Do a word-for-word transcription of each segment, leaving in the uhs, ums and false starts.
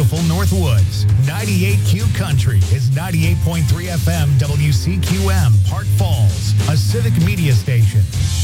beautiful Northwoods. ninety-eight Q Country is ninety-eight point three F M W C Q M, Park Falls, a civic media station.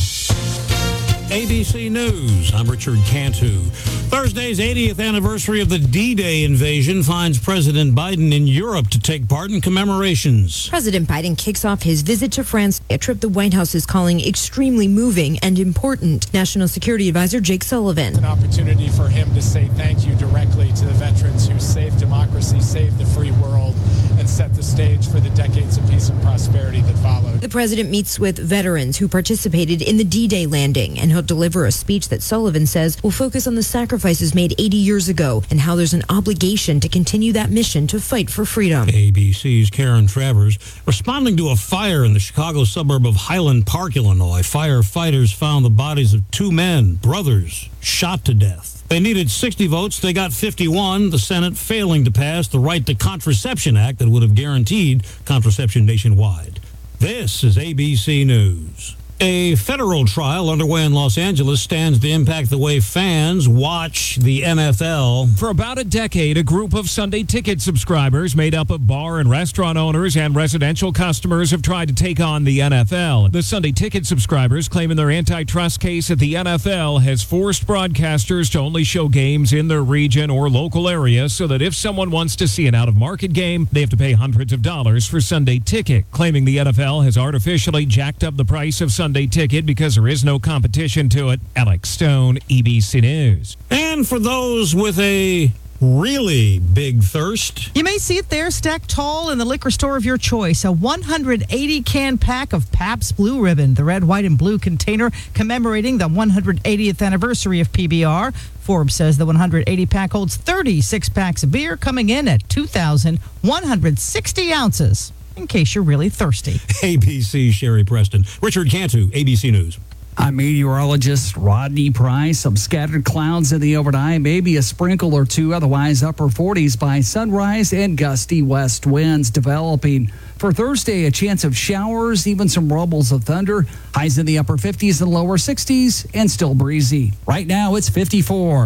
A B C News, I'm Richard Cantu. Thursday's eightieth anniversary of the D-Day invasion finds President Biden in Europe to take part in commemorations. President Biden kicks off his visit to France, a trip the White House is calling extremely moving and important. National Security Advisor Jake Sullivan. An opportunity for him to say thank you directly to the veterans who saved democracy, saved the free world, and set the stage for the decades of peace and prosperity that followed. The president meets with veterans who participated in the D-Day landing, and he'll deliver a speech that Sullivan says will focus on the sacrifices made eighty years ago and how there's an obligation to continue that mission to fight for freedom. A B C's Karen Travers. Responding to a fire in the Chicago suburb of Highland Park, Illinois, firefighters found the bodies of two men, brothers, shot to death. They needed sixty votes. They got fifty-one, the Senate failing to pass the Right to Contraception Act that would have guaranteed contraception nationwide. This is A B C News. A federal trial underway in Los Angeles stands to impact the way fans watch the N F L. For about a decade, a group of Sunday Ticket subscribers made up of bar and restaurant owners and residential customers have tried to take on the N F L. The Sunday Ticket subscribers claim in their antitrust case that the N F L has forced broadcasters to only show games in their region or local area so that if someone wants to see an out-of-market game, they have to pay hundreds of dollars for Sunday Ticket, claiming the N F L has artificially jacked up the price of Sunday Ticket because there is no competition to it. Alex Stone, A B C News. And for those with a really big thirst, you may see it there stacked tall in the liquor store of your choice. A one hundred eighty can pack of Pabst Blue Ribbon, the red, white, and blue container commemorating the one hundred eightieth anniversary of P B R. Forbes says the one hundred eighty pack holds thirty-six packs of beer, coming in at two thousand one hundred sixty ounces. In case you're really thirsty. A B C Sherry Preston. Richard Cantu, A B C News. I'm meteorologist Rodney Price. Some scattered clouds in the overnight, maybe a sprinkle or two, otherwise upper forties by sunrise, and gusty west winds developing. For Thursday, a chance of showers, even some rumbles of thunder. Highs in the upper fifties and lower sixties, and still breezy. Right now, it's fifty-four.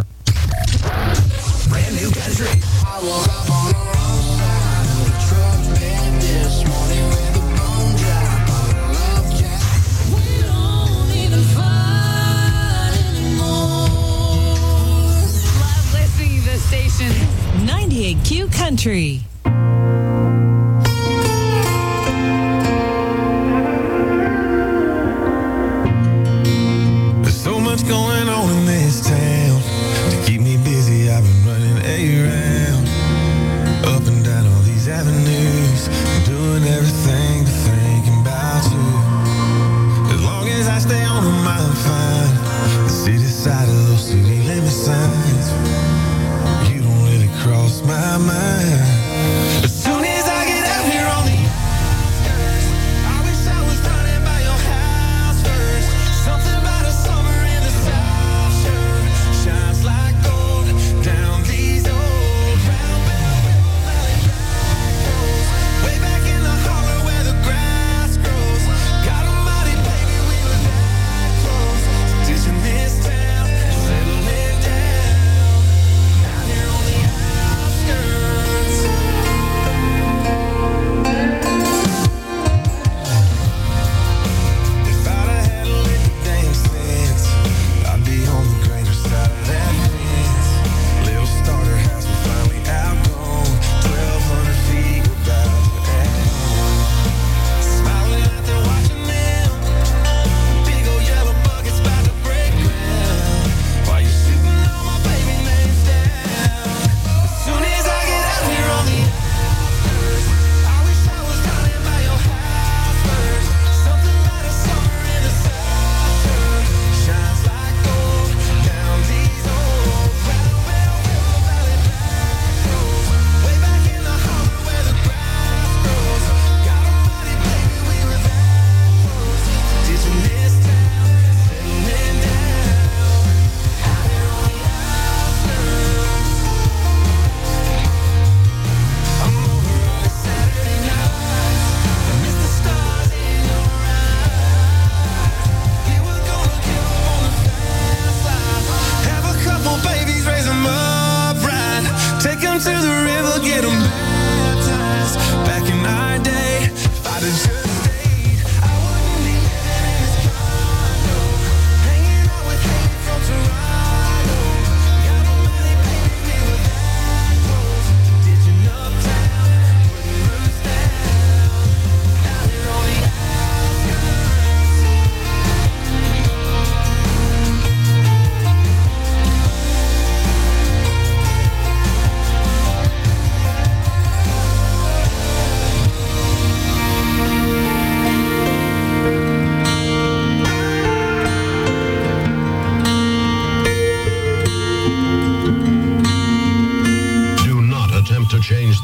Brand new country. I woke up on a ninety-eight Q Country. There's so much going on in this town. To keep me busy, I've been running around, up and down all these avenues, doing everything but thinking about you. As long as I stay on my mind, fine. The city side of those city limit signs cross my mind.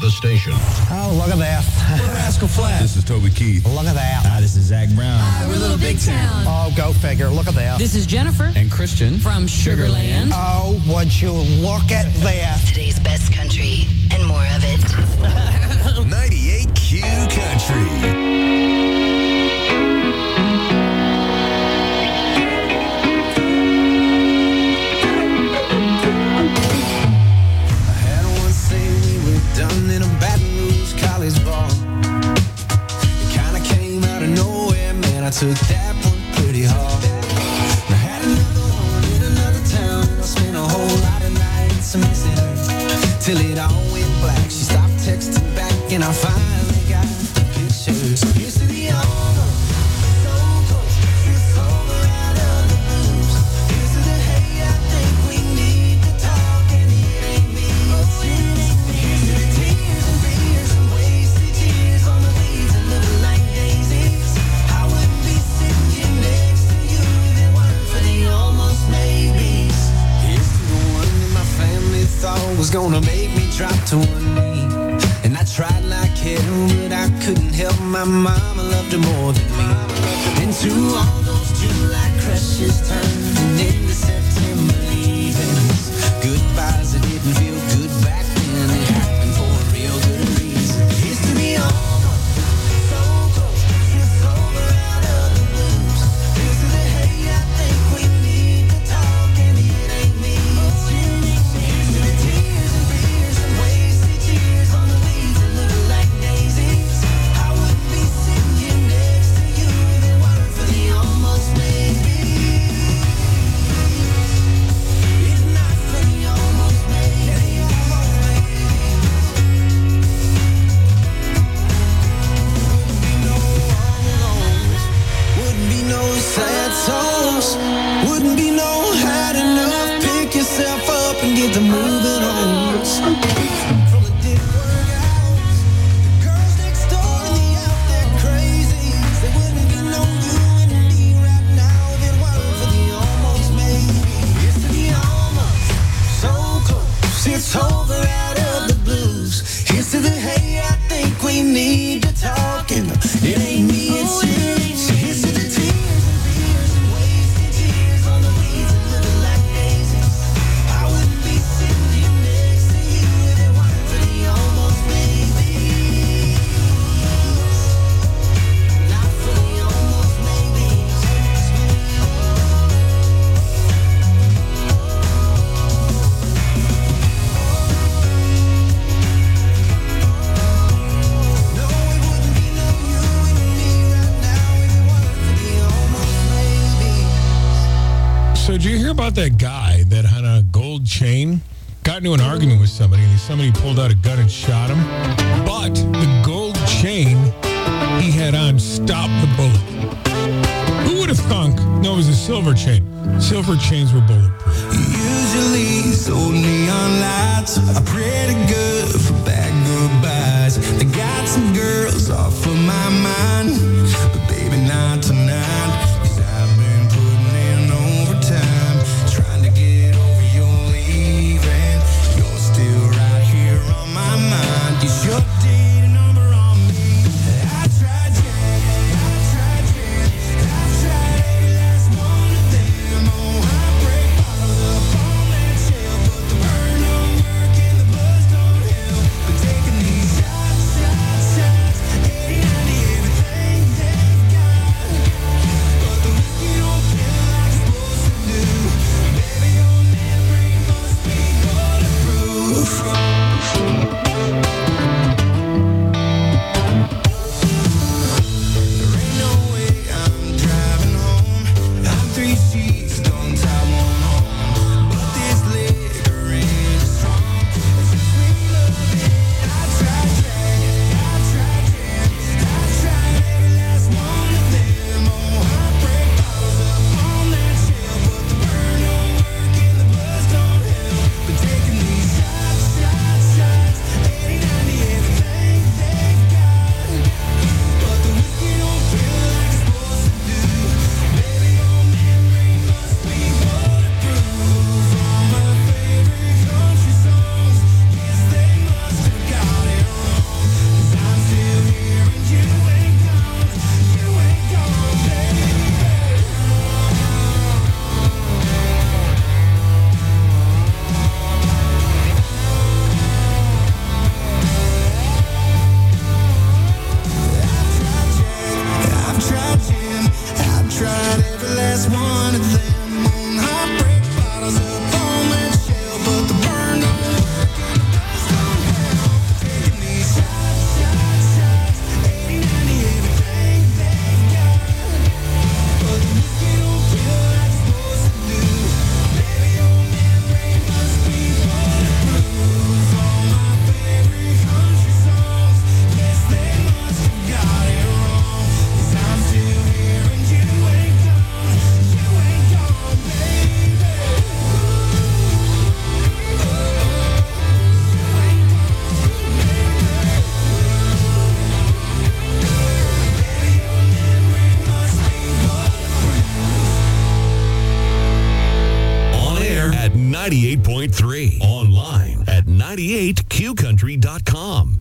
the station. Oh, look at that. We're Rascal Flatts. This is Toby Keith. Look at that. Hi, this is Zach Brown. Hi, we're Little Big Town. Oh, go figure. Look at that. This is Jennifer. And Christian. From Sugarland. Oh, would you look at that. Today's best country and more of it. ninety-eight Q Country. Done in a Baton Rouge college ball. It kinda came out of nowhere, man. I took that one pretty hard. I had another one in another town. I spent a whole lot of nights missing her till it all went black. She stopped texting back, and I finally got the picture. So here's to the almost so close. It's over out of the blues. Here's to the hey, I think we need to talk, and it ain't me, it's you. Thought was gonna make me drop to one knee, and I tried like hell, but I couldn't help my mama loved her more than me. Into all those July crushes turned into September leavings, goodbyes that didn't feel good back then. It happened for a real good reason. Here's to the almost so close, it's over out of the blues. Here's to the hey, I think we need to talk, and it ain't me, it's you. Sad songs, wouldn't be no hard enough. Pick yourself up and get to moving on. From the dick workouts, the girls next door and the out there crazies. There wouldn't be no you and me right now if it weren't for the almost maybe. It's the almost so close, it's over out of the blues. Here's to the hey, I think we need to talk, and it ain't me, it's you. Here's to the tears. So did you hear about that guy that had a gold chain? Got into an argument with somebody, and somebody pulled out a gun and shot him. But the gold chain he had on stopped the bullet. Who would have thunk? No, it was a silver chain. Silver chains were bulletproof. Usually so neon lights are pretty good for bad goodbyes. They got some girls off of my mind, but baby not tonight. Is your date number on me? I tried, yeah, I tried, yeah, I've tried every last one of them. Oh, heartbreak bottled up on that shelf, but the burn don't work and the buzz don't help. But taking these shots, shots, shots. ninety-eight Q country dot com.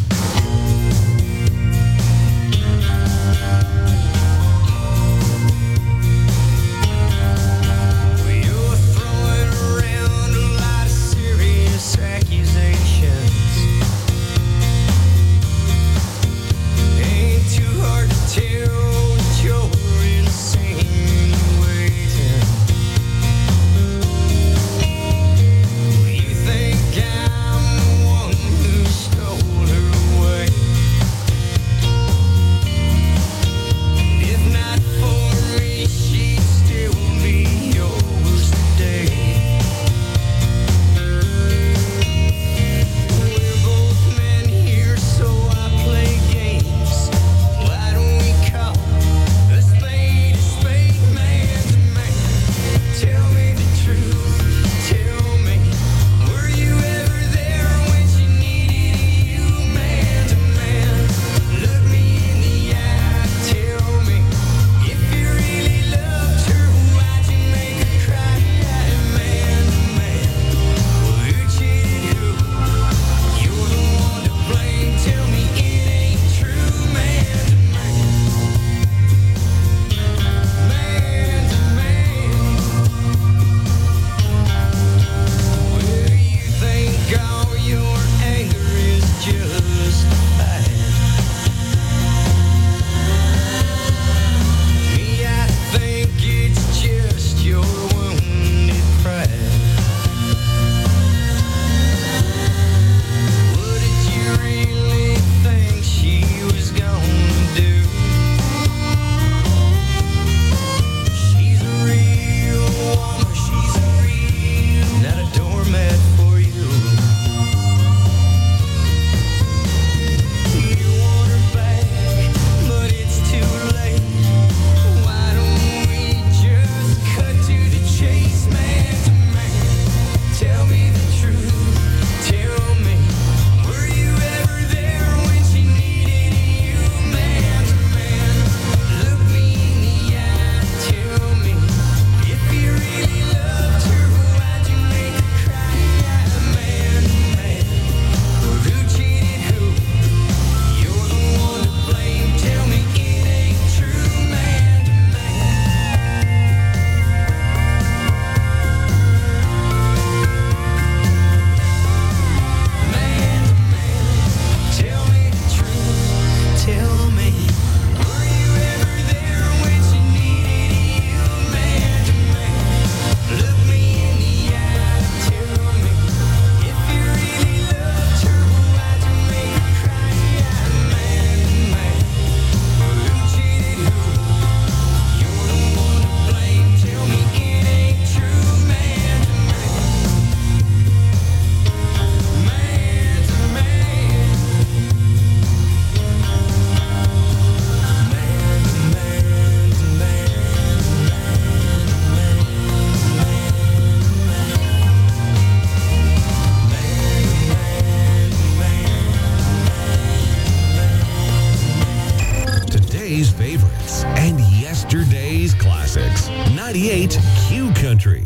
ninety-eight Q Country.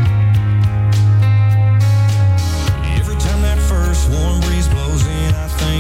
Every time that first warm breeze blows in, I think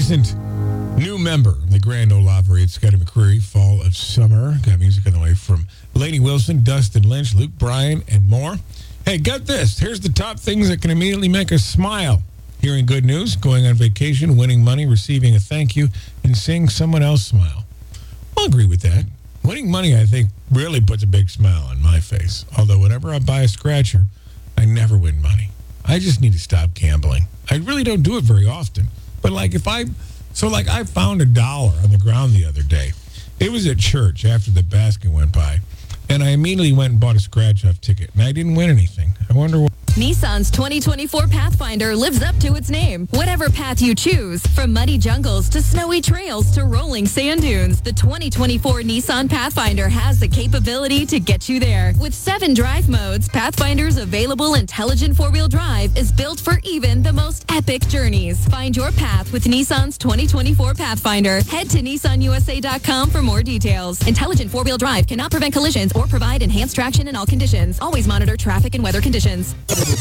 recent new member of the Grand Ole Opry, it's Scotty McCreery, Fall of Summer. Got music on the way from Lainey Wilson, Dustin Lynch, Luke Bryan, and more. Hey, get this. Here's the top things that can immediately make us smile. Hearing good news, going on vacation, winning money, receiving a thank you, and seeing someone else smile. I'll agree with that. Winning money, I think, really puts a big smile on my face. Although whenever I buy a scratcher, I never win money. I just need to stop gambling. I really don't do it very often. But like if I, so like I found a dollar on the ground the other day. It was at church after the basket went by. And I immediately went and bought a scratch-off ticket. And I didn't win anything. I wonder what... Nissan's twenty twenty-four Pathfinder lives up to its name. Whatever path you choose, from muddy jungles to snowy trails to rolling sand dunes, the twenty twenty-four Nissan Pathfinder has the capability to get you there. With seven drive modes, Pathfinder's available intelligent four-wheel drive is built for even the most epic journeys. Find your path with Nissan's twenty twenty-four Pathfinder. Head to Nissan U S A dot com for more details. Intelligent four-wheel drive cannot prevent collisions or provide enhanced traction in all conditions. Always monitor traffic and weather conditions.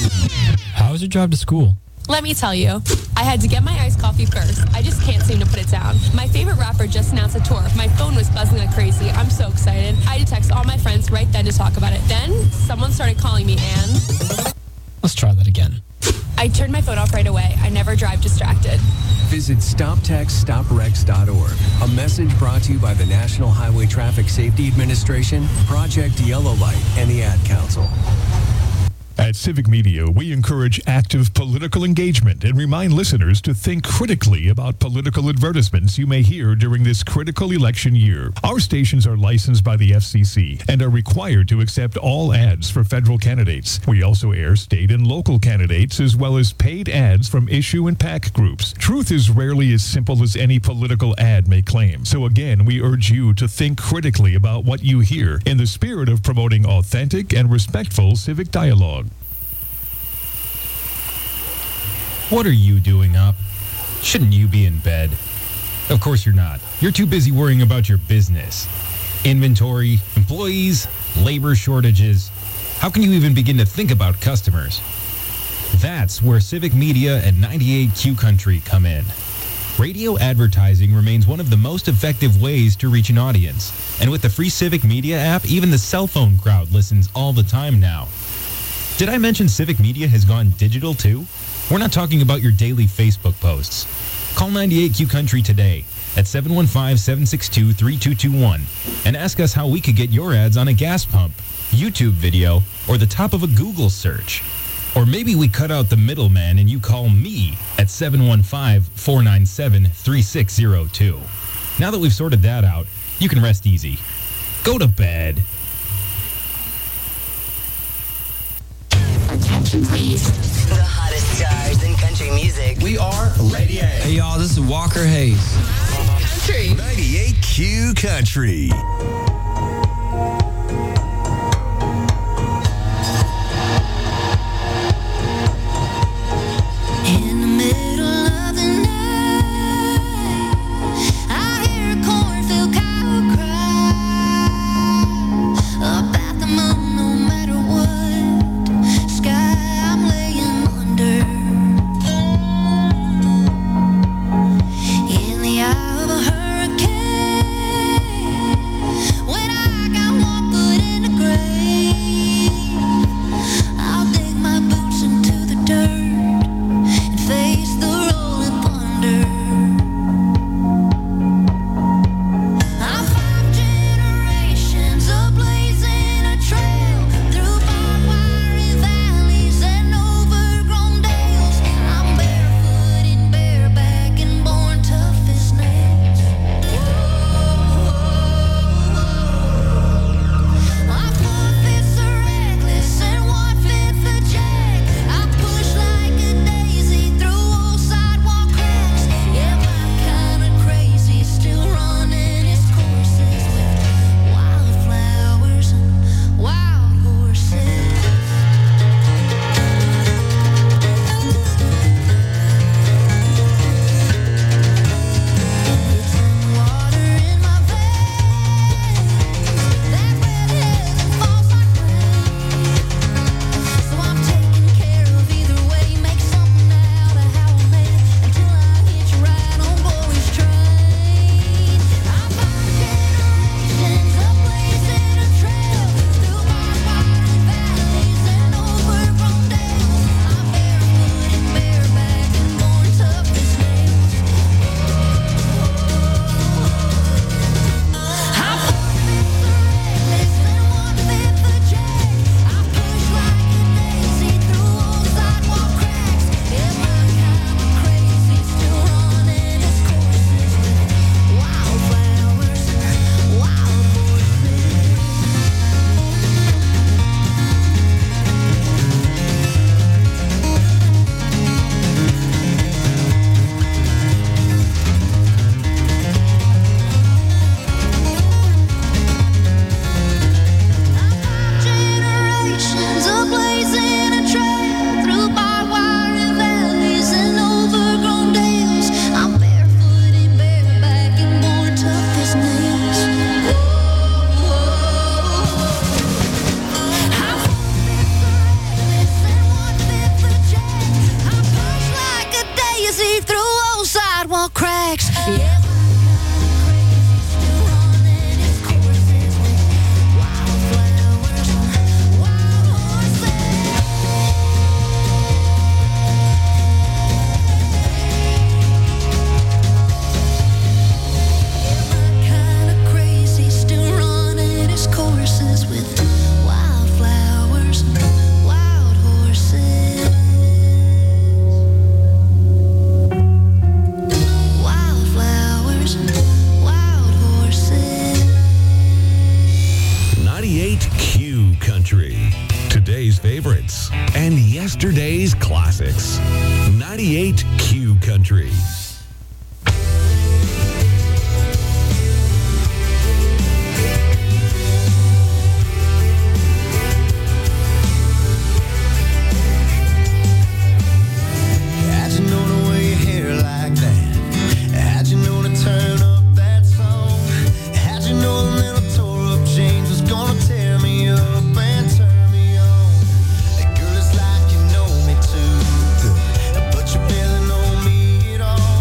How was your drive to school? Let me tell you, I had to get my iced coffee first. I just can't seem to put it down. My favorite rapper just announced a tour. My phone was buzzing like crazy. I'm so excited. I had to text all my friends right then to talk about it. Then, someone started calling me Anne. Let's try that again. I turned my phone off right away. I never drive distracted. Visit stop text stop wrecks dot org. A message brought to you by the National Highway Traffic Safety Administration, Project Yellow Light, and the Ad Council. At Civic Media, we encourage active political engagement and remind listeners to think critically about political advertisements you may hear during this critical election year. Our stations are licensed by the F C C and are required to accept all ads for federal candidates. We also air state and local candidates as well as paid ads from issue and PAC groups. Truth is rarely as simple as any political ad may claim. So again, we urge you to think critically about what you hear in the spirit of promoting authentic and respectful civic dialogue. What are you doing up? Shouldn't you be in bed? Of course you're not. You're too busy worrying about your business. Inventory, employees, labor shortages. How can you even begin to think about customers? That's where Civic Media and ninety-eight Q Country come in. Radio advertising remains one of the most effective ways to reach an audience. And with the free Civic Media app, even the cell phone crowd listens all the time now. Did I mention Civic Media has gone digital too? We're not talking about your daily Facebook posts. Call ninety-eight Q Country today at seven one five, seven six two, three two two one and ask us how we could get your ads on a gas pump, YouTube video, or the top of a Google search. Or maybe we cut out the middleman and you call me at seven one five, four nine seven, three six zero two. Now that we've sorted that out, you can rest easy. Go to bed. Attention please. The hottest stars in country music. We are Lady A. Hey y'all, this is Walker Hayes. Country. ninety-eight Q Country. In the middle of the night, I hear a cornfield cow cry about the moon, no matter what sky I'm laying under. In the eye of a hurricane, sidewalk cracks. Yeah. Today's favorites and yesterday's classics. ninety-eight Q Country. How'd you know to wear your hair like that? How'd you know to turn up that song? How'd you know the little tore up jeans was gonna tear me up and turn me on? Girl, it's like you know me too good, but you barely know me at all.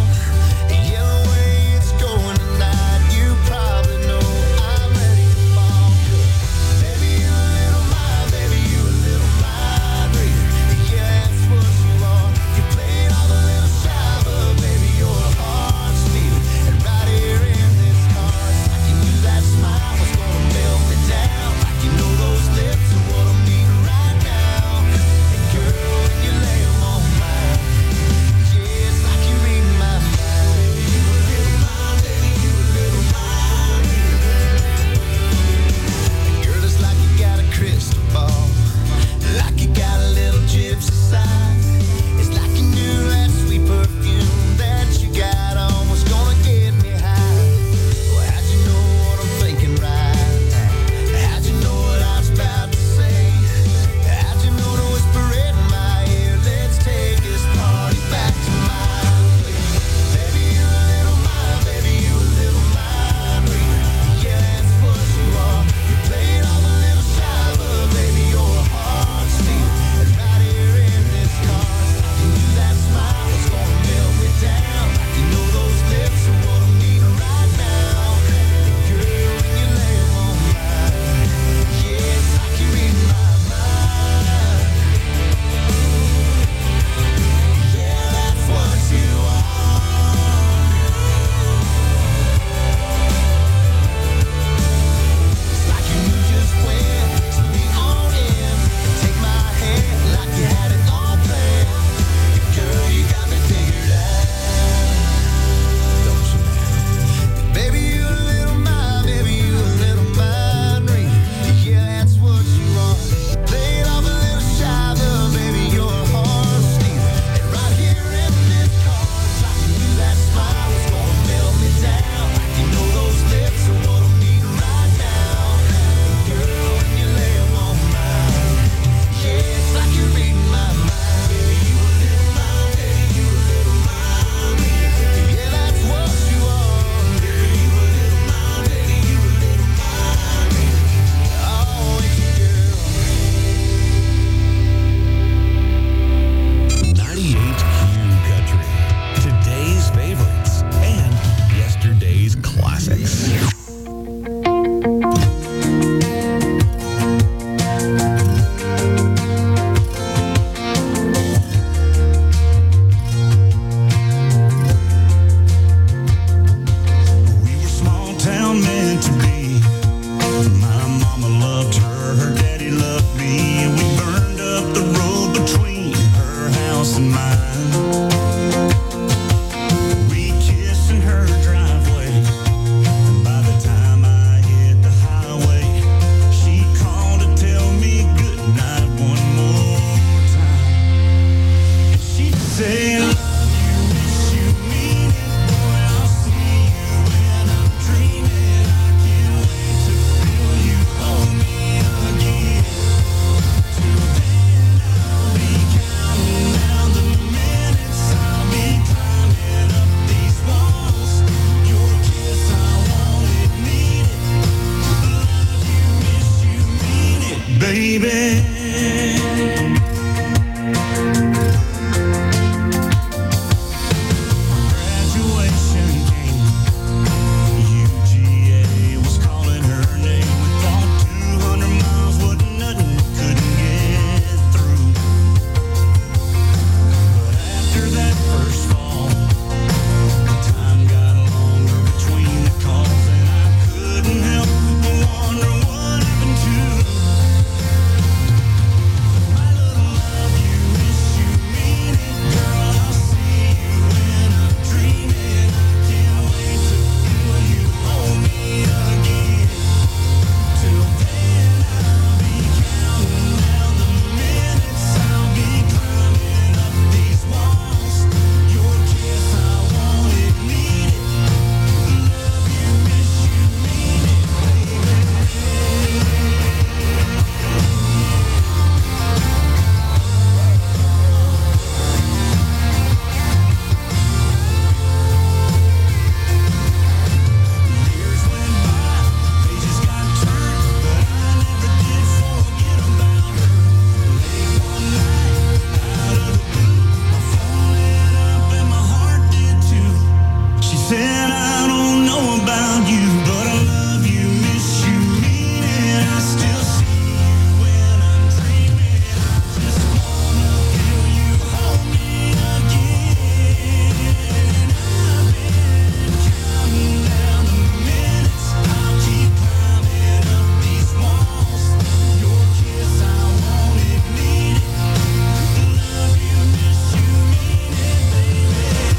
said I don't know about you, but I love you, miss you, mean it. I still see you when I'm dreaming. I just wanna feel you hold me again. I've been counting down the minutes. I'll keep climbing up these walls. Your kiss, I want it, need it. Love you, miss you, mean it, baby.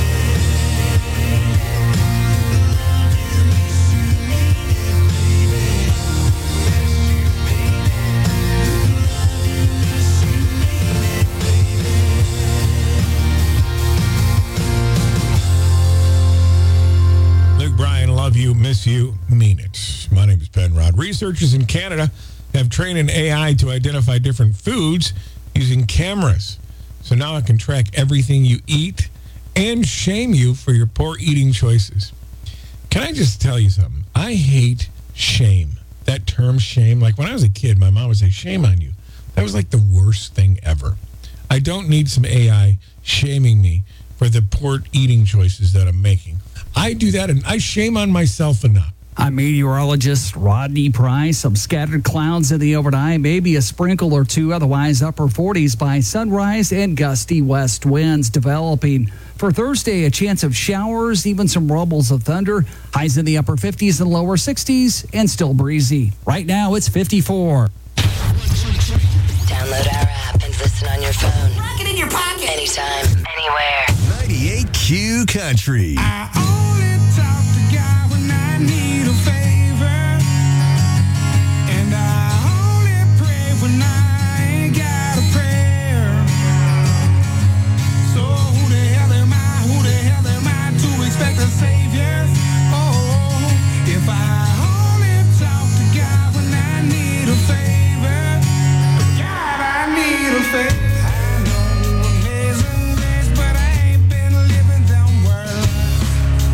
Luke Bryan, love you, miss you, mean it. My name is Penrod. Researchers in Canada have trained an A I to identify different foods using cameras. So now it can track everything you eat and shame you for your poor eating choices. Can I just tell you something? I hate shame. That term shame. Like when I was a kid, my mom would say, shame on you. That was like the worst thing ever. I don't need some A I shaming me for the poor eating choices that I'm making. I do that and I shame on myself enough. I'm meteorologist Rodney Price. Some scattered clouds in the overnight, maybe a sprinkle or two, otherwise upper forties by sunrise, and gusty west winds developing. For Thursday, a chance of showers, even some rumbles of thunder. Highs in the upper fifties and lower sixties, and still breezy. Right now, it's fifty-four. Download our app and listen on your phone. Rock it in your pocket. Anytime, anywhere. ninety-eight Q Country. I only talk to God when I need a favor, and I only pray when I ain't got a prayer. So who the hell am I? Who the hell am I to expect a savior? Oh, if I only talk to God when I need a favor, God, I need a favor. I know amazing grace, but I ain't been living them words.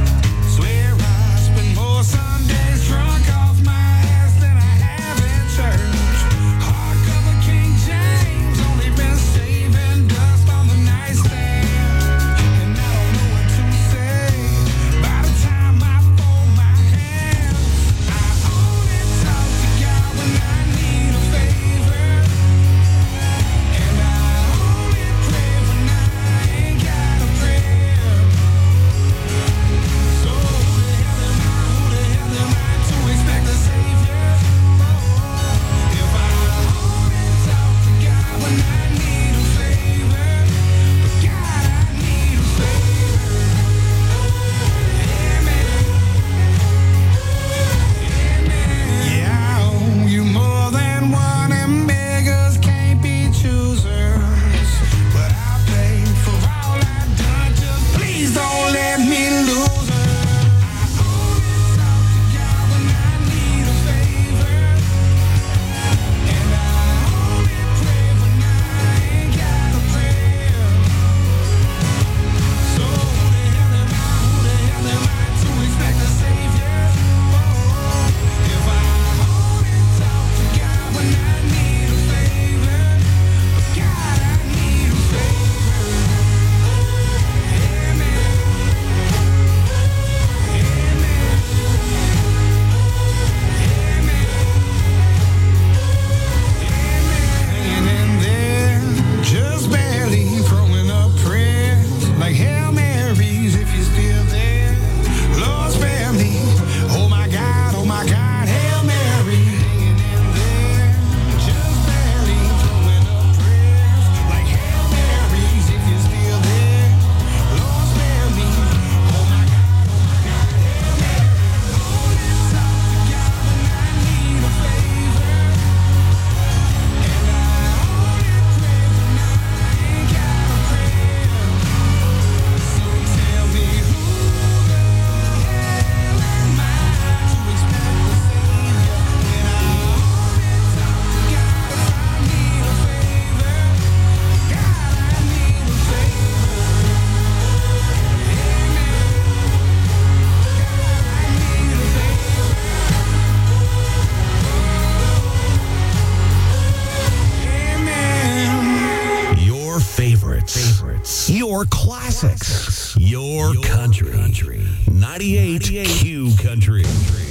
ninety-eight Q Country.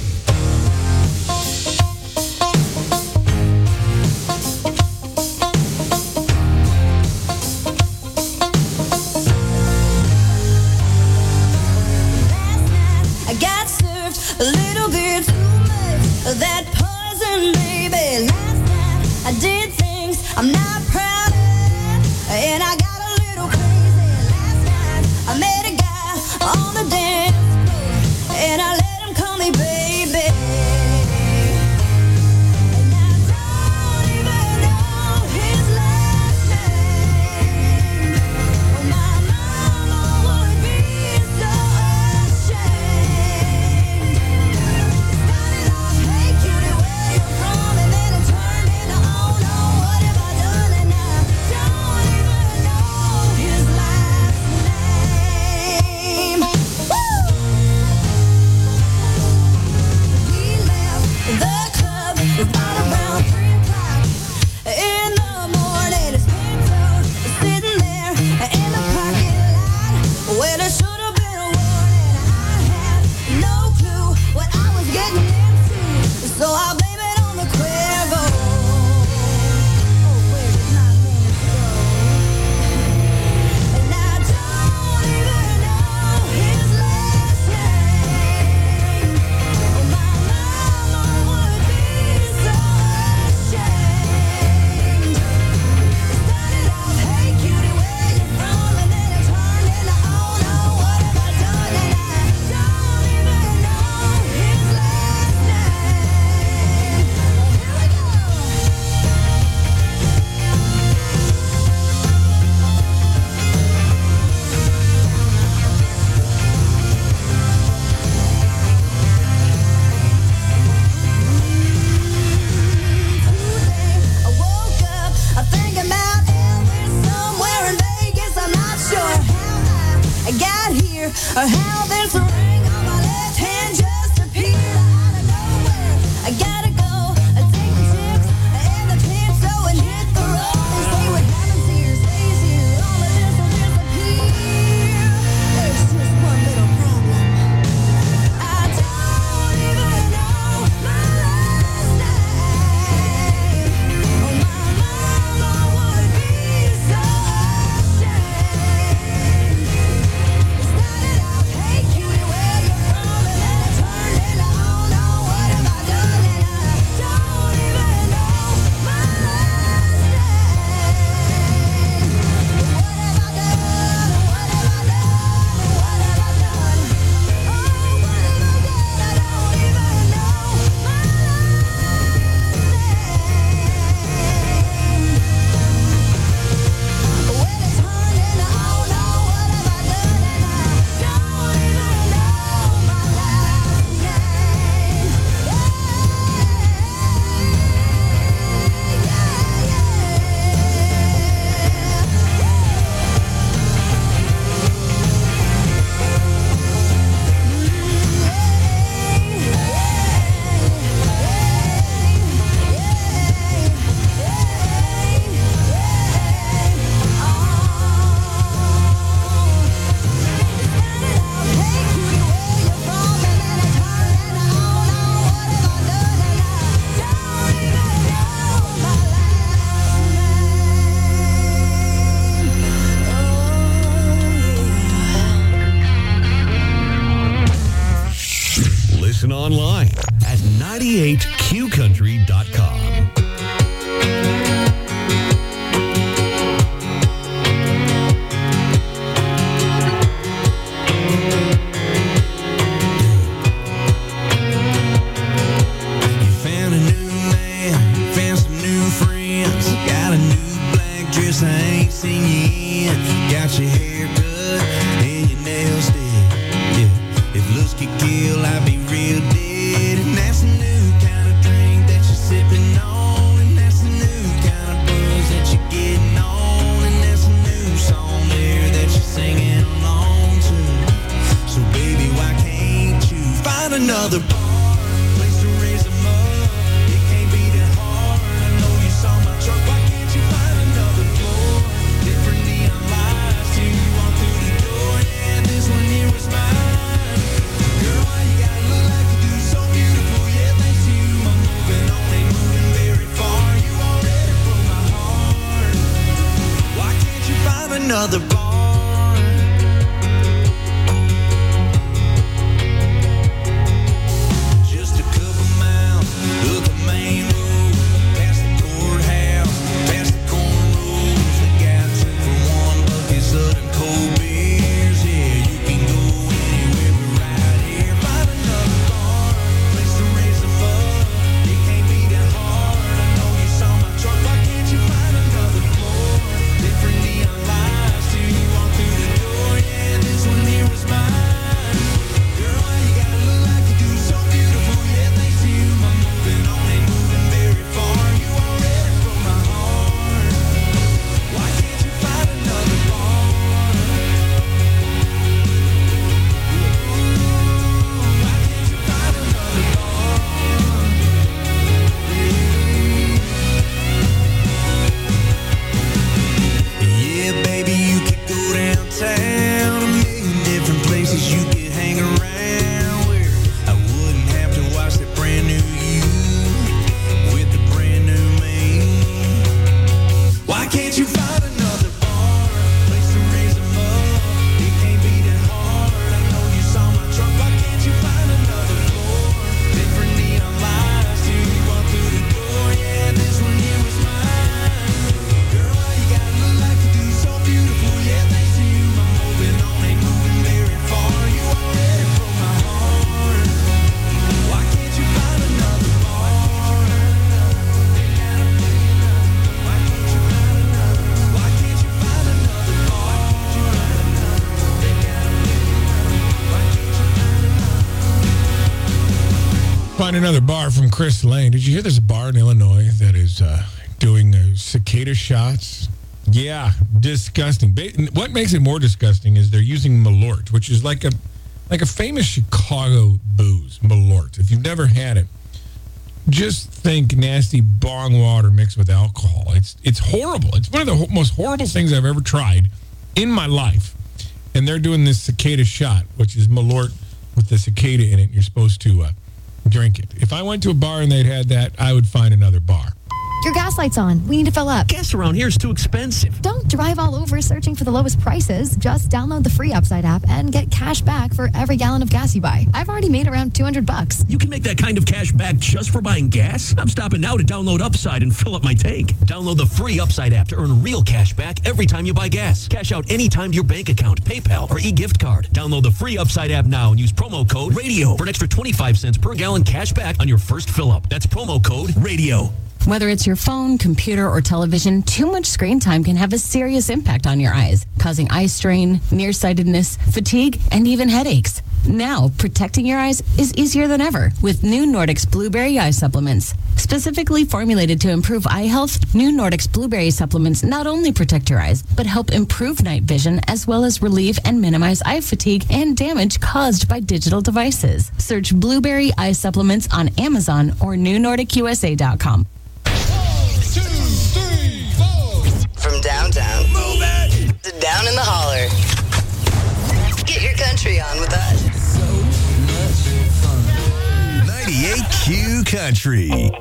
I got served a little bit too much of that poison, baby. Last night I did things I'm not proud of, and I got a little crazy. Last night I met a guy on the dance floor, and I let him call me baby. And I don't even know his last name. My mama would be so ashamed. Started off, hey cutie, where you from? And then it turned into, oh no, what have I done? And I don't even know his last name. Woo! We left the club about around three o'clock in the morning. His pants sitting there in the parking lot where there should have been a warning. I had no clue what I was getting into, so I blame it on the Cuervo. Oh, where did my man go? And I don't even know his last name. My mama would be so ashamed. Started off, hey cutie, where you from? And then it turned into, oh no, what have I done? And I don't even know his last name. Here we go. I woke up, I'm thinking about Elvis somewhere in Vegas. I'm not sure how I got here or how this ring on my left hand just appeared out of nowhere. I gotta go, I take the chips and the tips, so and hit the road. They say what happens here stays here. All of this will disappear. There's just one little problem. I don't even know my last name. Oh, my mama would be so ashamed. Started out, hey cutie, where you from? And then it turned into, oh no, what have I done? And I don't even know my last name. What have I done? What have I done? What have I done? Oh, what have I done? I don't even know my last name. When it turned into, oh no, what have I done? And I don't even know my last name. Listen online at ninety-eight Q country dot com. You found a new man, found some new friends, got a new black dress I ain't seen you in, got your hair cut and your nails did. Yeah, if looks could kill, I'd be real dead. And that's a new kind of drink that you're sipping on, and that's a new kind of buzz that you're getting on, and that's a new song there that you're singing along to. So baby, why can't you find another bar? Find another bar from Chris Lane. Did you hear there's a bar in Illinois that is uh, doing uh, cicada shots? Yeah, disgusting. Ba- what makes it more disgusting is they're using Malort, which is like a like a famous Chicago booze, Malort. If you've never had it, just think nasty bong water mixed with alcohol. It's it's horrible. It's one of the ho- most horrible things I've ever tried in my life. And they're doing this cicada shot, which is Malort with the cicada in it. And you're supposed to uh, drink it. If I went to a bar and they'd had that, I would find another bar. Your gas light's on. We need to fill up. Gas around here is too expensive. Don't drive all over searching for the lowest prices. Just download the free Upside app and get cash back for every gallon of gas you buy. I've already made around two hundred bucks. You can make that kind of cash back just for buying gas? I'm stopping now to download Upside and fill up my tank. Download the free Upside app to earn real cash back every time you buy gas. Cash out anytime to your bank account, PayPal, or e-gift card. Download the free Upside app now and use promo code RADIO for an extra twenty-five cents per gallon cash back on your first fill up. That's promo code RADIO. Whether it's your phone, computer, or television, too much screen time can have a serious impact on your eyes, causing eye strain, nearsightedness, fatigue, and even headaches. Now, protecting your eyes is easier than ever with new Nordics Blueberry Eye Supplements. Specifically formulated to improve eye health, new Nordics Blueberry Supplements not only protect your eyes, but help improve night vision as well as relieve and minimize eye fatigue and damage caused by digital devices. Search Blueberry Eye Supplements on Amazon or new nordic u s a dot com. From downtown, move it, to down in the holler. Get your country on with us. So much fun. ninety-eight Q Country.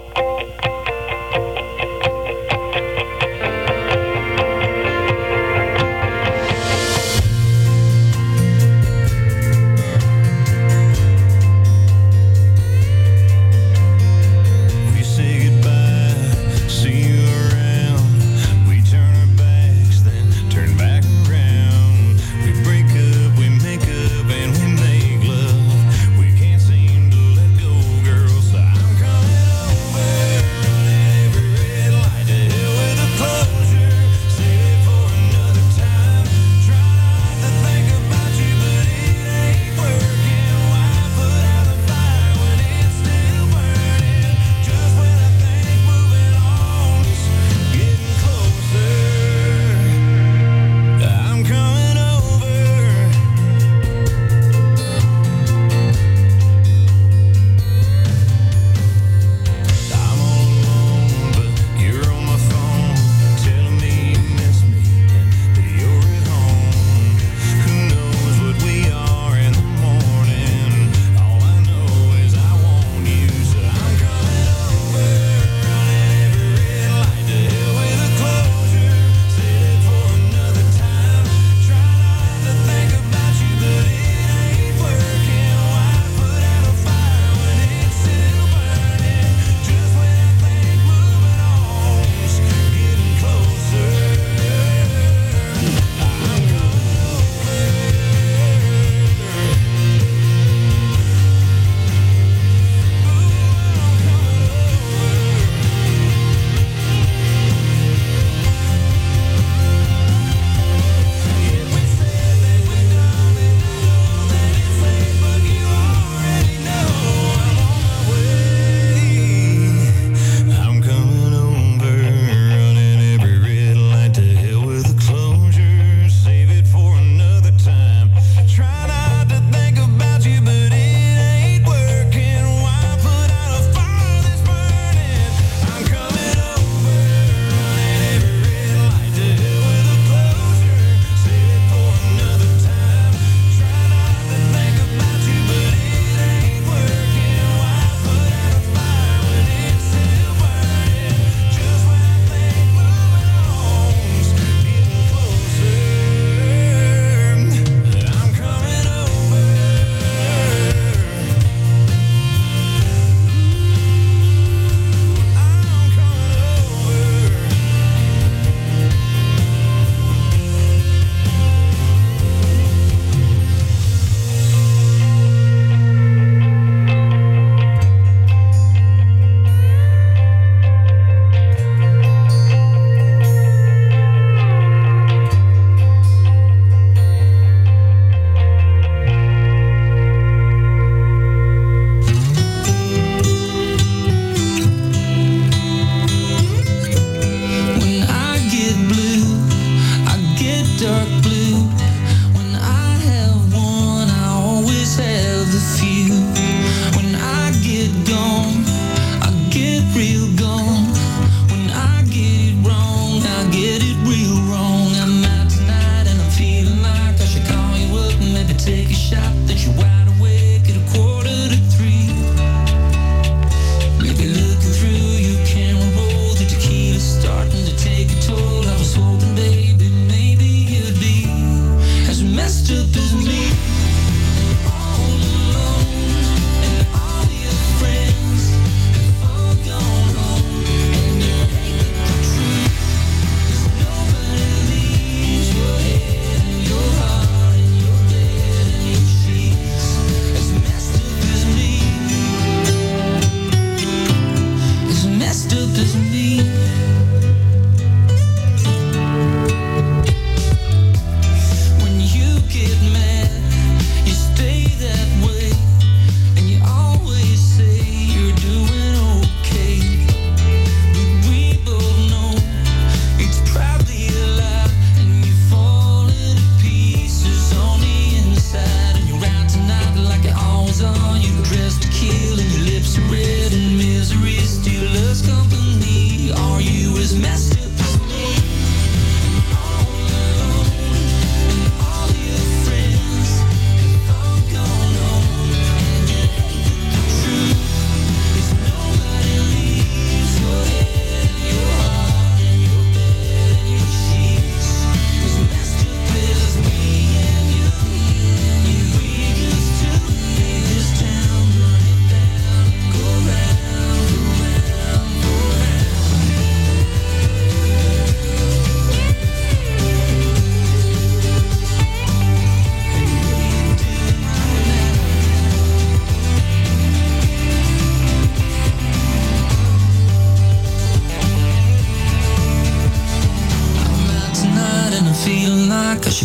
We can't seem to let go, girl, so I'm coming over.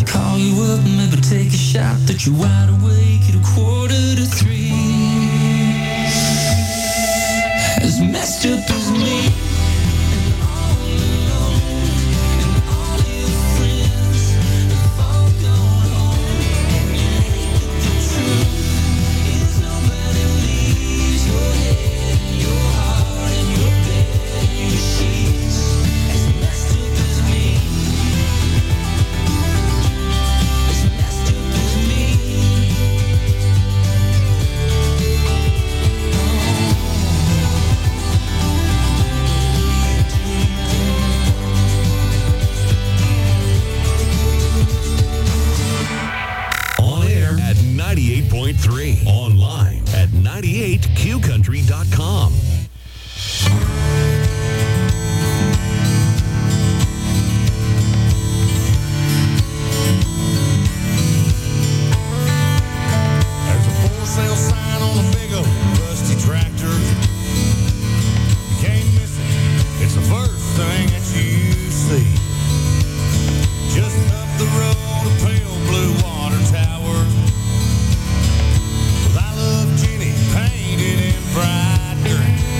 call you up and maybe take a shot that you're wide awake at a quarter to three. As messed up as me. ninety-eight point three. Online at ninety-eight q country dot com. There's a for sale sign on a big old rusty tractor. You can't miss it. It's the first thing that you see. Just up the road, a pale blue water tower. With I love Jenny painted in bright green.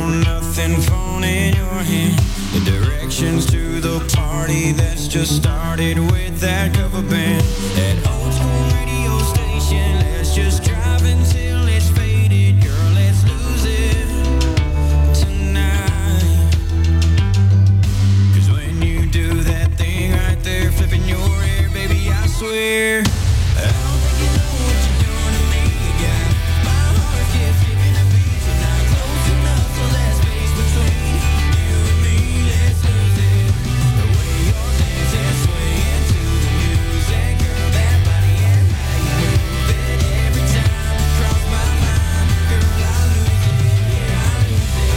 know nothing phone in your hand. The directions to the party that's just started with that cover band. That old school radio station, let's just drive until it's faded. Girl, let's lose it tonight. Cause when you do that thing right there, flipping your hair, baby, I swear I don't think you know what you're doing to me. You got my heart keeps skipping a beat. So not close enough, so that space between you and me, let's lose it. The way you're dancing, swaying to the music, girl, that body and how you move it. Every time you cross my mind, girl, I lose it, yeah, I lose it.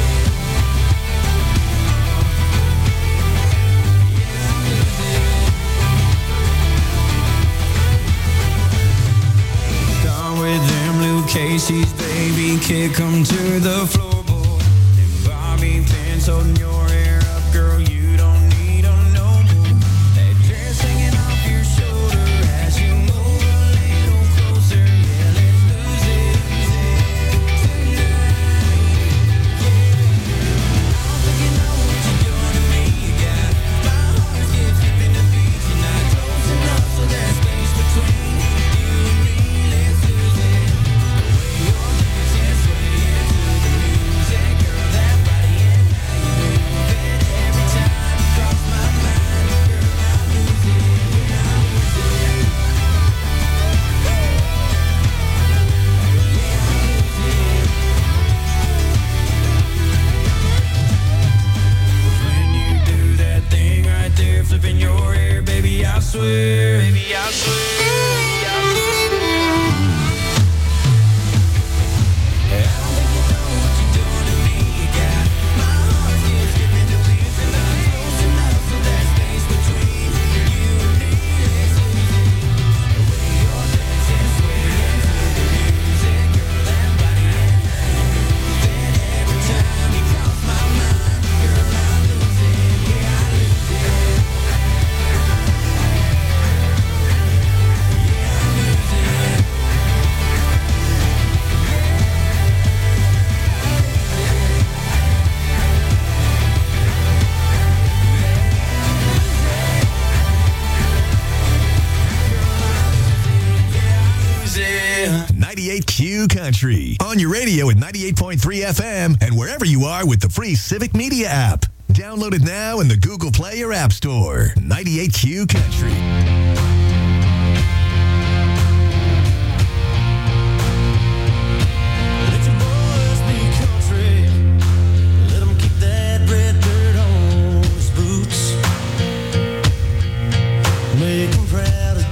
Start with them Luke Casey's, baby, kick 'em to the floorboard. Them bobby pins holding your hair up, girl, you don't need 'em no more. That dress hanging off your shoulder as you move a little closer. Yeah, let's lose it tonight. I don't think you know what you're doing to me. You got my heart keeps skipping a beat. You're not close enough, so that space between you and me, let's lose it. The way you're dancing, swaying to the music, girl, that body and how you move it. Every time you cross my mind, girl, I lose it, yeah, I lose it. Yeah, I lose it. When you do that thing right there, flipping your hair, baby, I swear, baby, I swear. ninety-eight Q Country. On your radio at ninety-eight point three F M and wherever you are with the free Civic Media app. Download it now in the Google Play or App Store. ninety-eight Q Country. Let your boys be country. Let 'em keep that red dirt on his boots. Make 'em proud.